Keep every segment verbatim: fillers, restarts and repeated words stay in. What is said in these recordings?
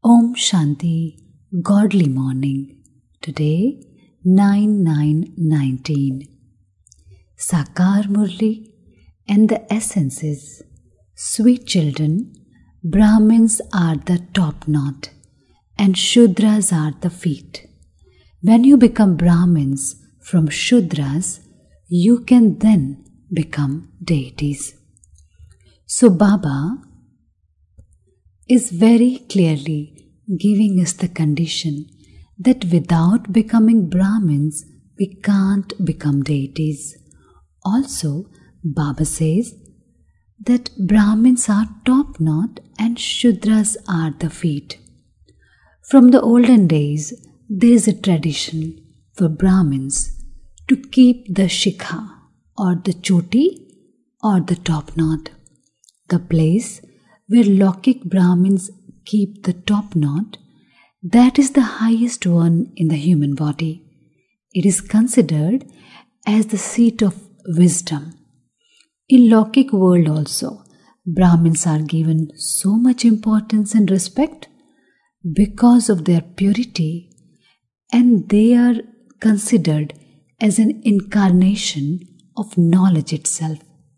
Om Shanti, Godly Morning. Today, nine nine nineteen. Sakar Murli, and the essence is, sweet children, Brahmins are the top knot and Shudras are the feet. When you become Brahmins from Shudras, you can then become deities. So Baba is very clearly giving us the condition that without becoming Brahmins, we can't become deities. Also, Baba says that Brahmins are top knot and Shudras are the feet. From the olden days, there is a tradition for Brahmins to keep the shikha or the choti or the top knot, the place where Lokik Brahmins keep the top knot. That is the highest one in the human body. It is considered as the seat of wisdom. In Lokik world also, Brahmins are given so much importance and respect because of their purity, and they are considered as an incarnation of knowledge itself.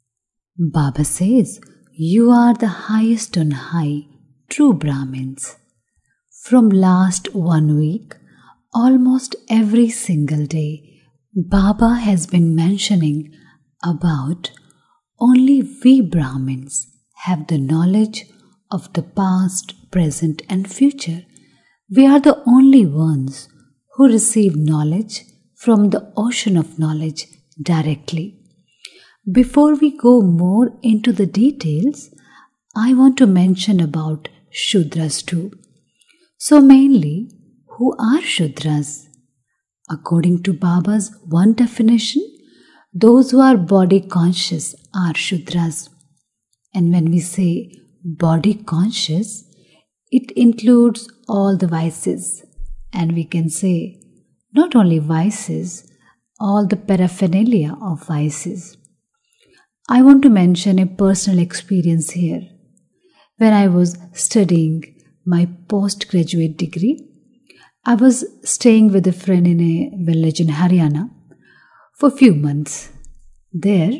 Baba says, you are the highest on high, true Brahmins. From last one week, almost every single day, Baba has been mentioning about only we Brahmins have the knowledge of the past, present and future. We are the only ones who receive knowledge from the ocean of knowledge directly. Before we go more into the details, I want to mention about Shudras too. So mainly, who are Shudras? According to Baba's one definition, those who are body conscious are Shudras. And when we say body conscious, it includes all the vices. And we can say not only vices, all the paraphernalia of vices. I want to mention a personal experience here. When I was studying my postgraduate degree, I was staying with a friend in a village in Haryana for a few months. There,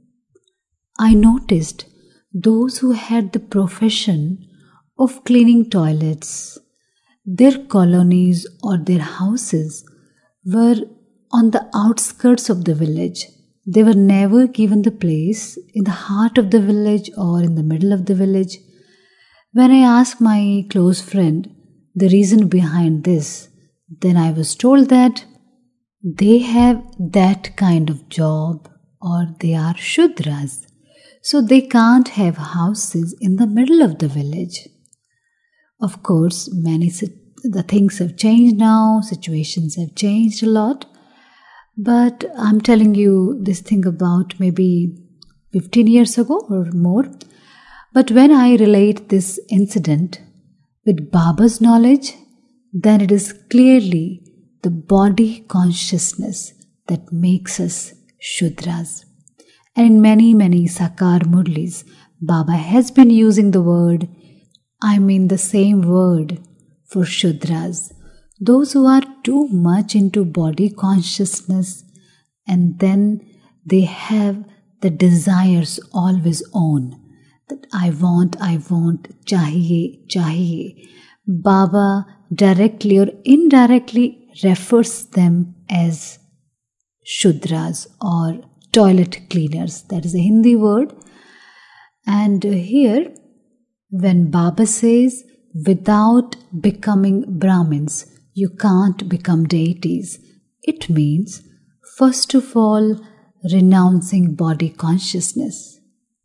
I noticed those who had the profession of cleaning toilets. Their colonies or their houses were on the outskirts of the village. They were never given the place in the heart of the village or in the middle of the village. When I asked my close friend the reason behind this, then I was told that they have that kind of job or they are Shudras. So they can't have houses in the middle of the village. Of course, many the things have changed now, situations have changed a lot. But I'm telling you this thing about maybe fifteen years ago or more. But when I relate this incident with Baba's knowledge, then it is clearly the body consciousness that makes us Shudras. And in many, many Sakar Murlis, Baba has been using the word, I mean the same word for Shudras. Those who are too much into body consciousness and then they have the desires always on. That I want, I want, chahiye, chahiye. Baba directly or indirectly refers them as Shudras or toilet cleaners. That is a Hindi word. And here, when Baba says, without becoming Brahmins, you can't become deities, it means, first of all, renouncing body consciousness.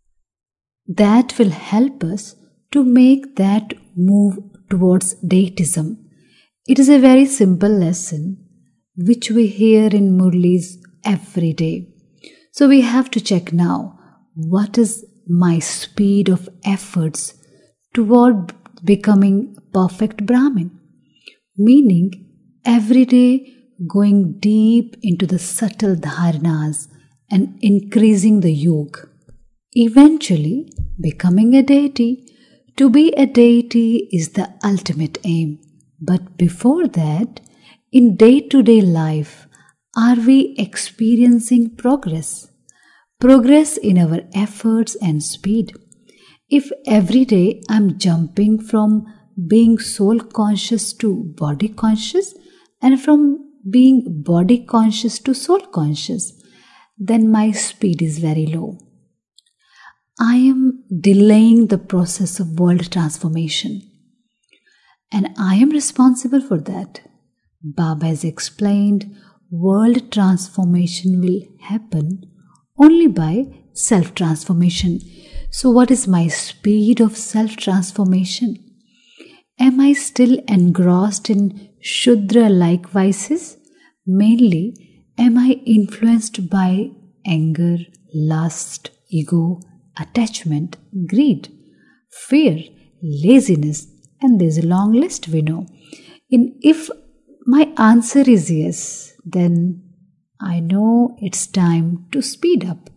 That will help us to make that move towards deitism. It is a very simple lesson which we hear in Murlis every day. So we have to check now, what is my speed of efforts toward becoming perfect Brahmin? Meaning, every day going deep into the subtle dharanas and increasing the yoga. Eventually, becoming a deity To be a deity is the ultimate aim. But before that, in day-to-day life, are we experiencing progress? Progress in our efforts and speed. If every day I'm jumping from being soul conscious to body conscious and from being body conscious to soul conscious, then my speed is very low. I am delaying the process of world transformation. And I am responsible for that. Baba has explained world transformation will happen only by self-transformation. So what is my speed of self-transformation? Am I still engrossed in Shudra-like vices? Mainly, am I influenced by anger, lust, ego, attachment, greed, fear, laziness, and there's a long list we know. In if my answer is yes, then I know it's time to speed up.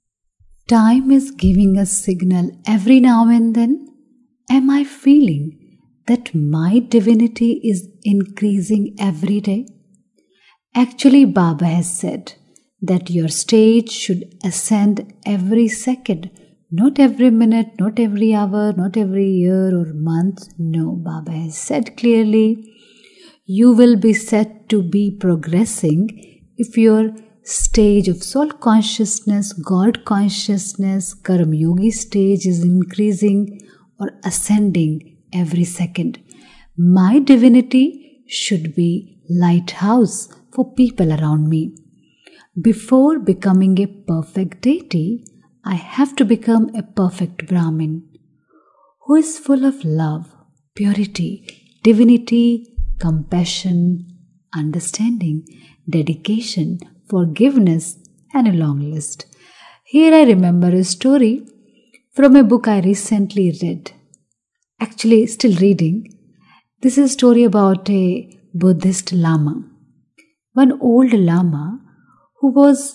Time is giving a signal every now and then. Am I feeling that my divinity is increasing every day? Actually, Baba has said that your stage should ascend every second. Not every minute, not every hour, not every year or month. No, Baba has said clearly, you will be said to be progressing if your stage of soul consciousness, God consciousness, Karma Yogi stage is increasing or ascending every second. My divinity should be lighthouse for people around me. Before becoming a perfect deity, I have to become a perfect Brahmin who is full of love, purity, divinity, compassion, understanding, dedication, forgiveness, and a long list. Here I remember a story from a book I recently read. Actually, still reading. This is a story about a Buddhist Lama. One old Lama who was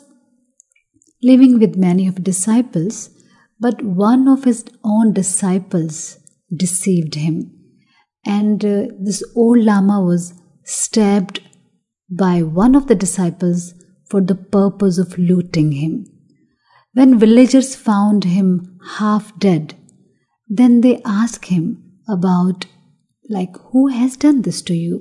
living with many of his disciples, but one of his own disciples deceived him. And uh, this old Lama was stabbed by one of the disciples for the purpose of looting him. When villagers found him half dead, then they asked him about, like, who has done this to you?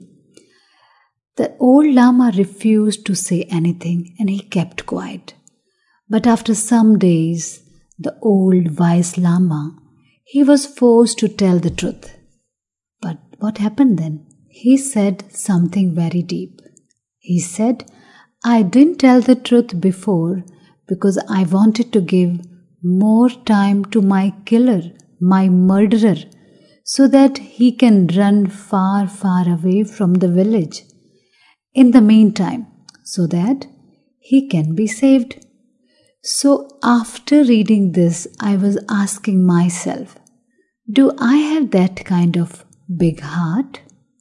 The old Lama refused to say anything and he kept quiet. But after some days, the old wise Lama, he was forced to tell the truth. But what happened then? He said something very deep. He said, I didn't tell the truth before because I wanted to give more time to my killer, my murderer, so that he can run far, far away from the village. In the meantime, so that he can be saved. So after reading this, I was asking myself, do I have that kind of big heart?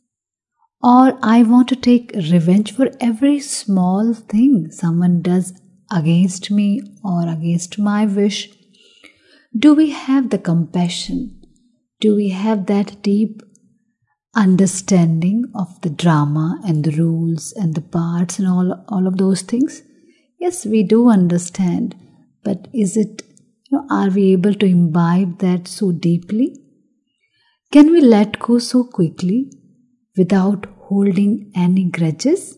Or I want to take revenge for every small thing someone does against me or against my wish? Do we have the compassion? Do we have that deep understanding of the drama and the rules and the parts and all, all of those things? Yes, we do understand, but is it, you know, are we able to imbibe that so deeply? Can we let go so quickly without holding any grudges?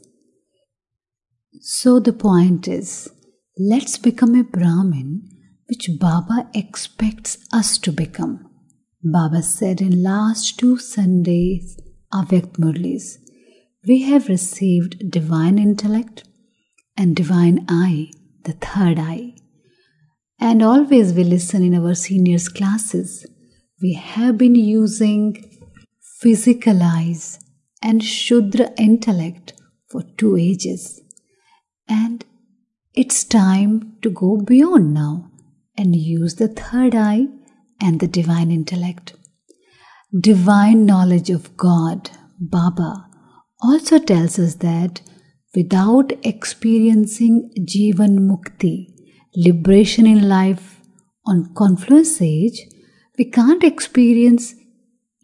So the point is, let's become a Brahmin which Baba expects us to become. Baba said in last two Sundays, Avyakt Murlis, we have received divine intellect and divine eye, the third eye. And always we listen in our seniors classes. We have been using physical eyes and Shudra intellect for two ages. And it's time to go beyond now and use the third eye and the divine intellect. Divine knowledge of God, Baba, also tells us that without experiencing Jivan Mukti, liberation in life on confluence age, we can't experience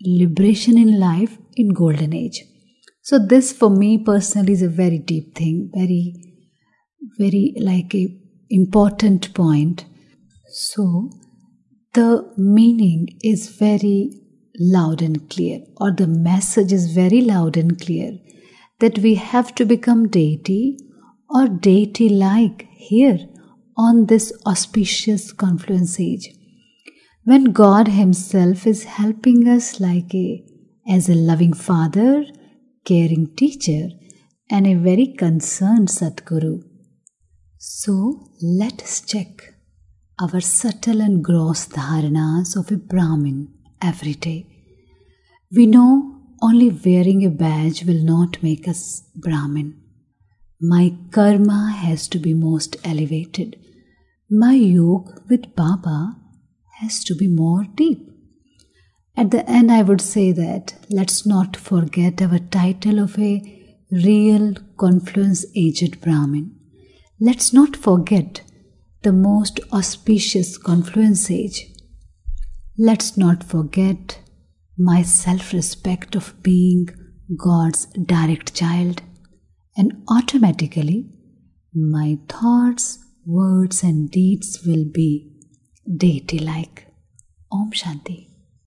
liberation in life in golden age. So this for me personally is a very deep thing, very, very like a important point. So the meaning is very loud and clear, or the message is very loud and clear, that we have to become deity or deity-like here on this auspicious confluence age, when God Himself is helping us like a as a loving Father, caring teacher, and a very concerned Sadguru. So let us check our subtle and gross dharanas of a Brahmin every day. We know only wearing a badge will not make us Brahmin. My karma has to be most elevated. My yoke with Baba has to be more deep. At the end, I would say that let's not forget our title of a real confluence aged Brahmin. Let's not forget the most auspicious confluence age. Let's not forget my self-respect of being God's direct child, and automatically my thoughts, words and deeds will be deity-like. Om Shanti.